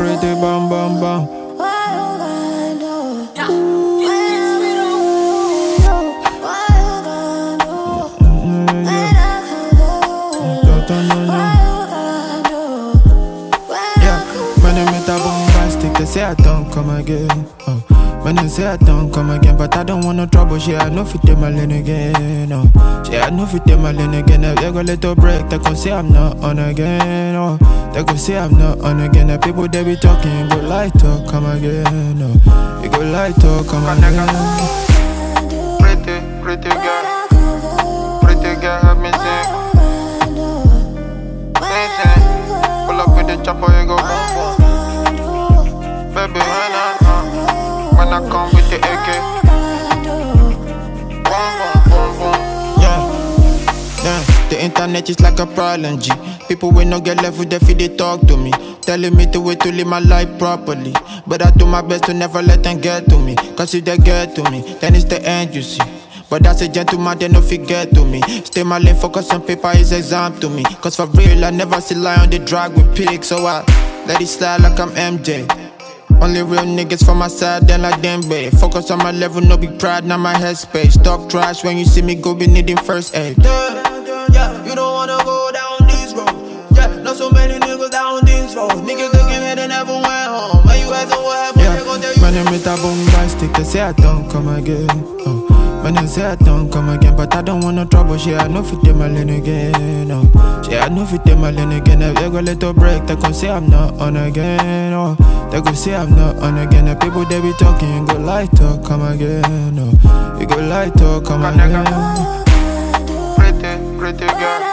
pretty bam bam bam. They say I don't come again. When they say I don't come again, but I don't want no trouble. She I know fit take my lane again. She I know fit take my lane again. If they go little break, they gon' say I'm not on again. They gon' say I'm not on again. The people they be talking, go light up, come again. You go light up, come again. Pretty girl, have me sing. Pull up with the chopper, you go boom boom. Baby, when I come with the AK, yeah. The internet is like a problem, G. People will not get left with their feet, they talk to me, telling me the way to live my life properly. But I do my best to never let them get to me, cause if they get to me, then it's the end, you see. But that's a gentleman, they no forget to me. Stay my lane, focus on paper is exam to me. Cause for real, I never see lie on the drag with pigs. So I let it slide like I'm MJ. Only real niggas from my side, then like them, babe. Focus on my level, no big pride, not my headspace. Talk trash when you see me go be needing first aid. Yeah, you don't wanna go down this road. Yeah, not so many niggas down this road. Niggas looking at they never went home. When you ask them what happened, they gon' tell you. My name is a bombastic, they say I don't come again. When they say I don't come again, but I don't want no trouble. She I know fit take my lane again. She I know fit take my lane again. If they go little break, they gon' say I'm not on again. They gon' say I'm not on again. The people they be talking, go light up, come again. You go light up, come again. Pretty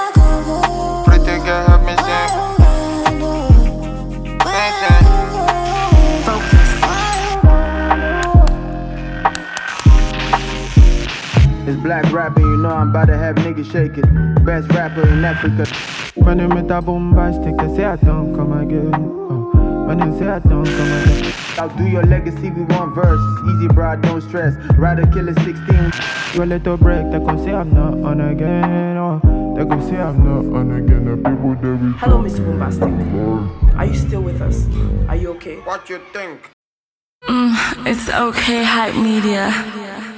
girl, have me sing. It's black rapping, you know I'm about to have niggas shaking. Best rapper in Africa. My name is a bombastic, they say I don't come again. When they say I don't come again. I'll do your legacy with one verse. Easy bro, don't stress. Rider killer 16. You a little break, they gon' say I'm not on again. They gon' say I'm not on again. The people they be Hello, Mr. Bombastic. Are you still with us? Are you okay? What you think? It's okay, Hype Media.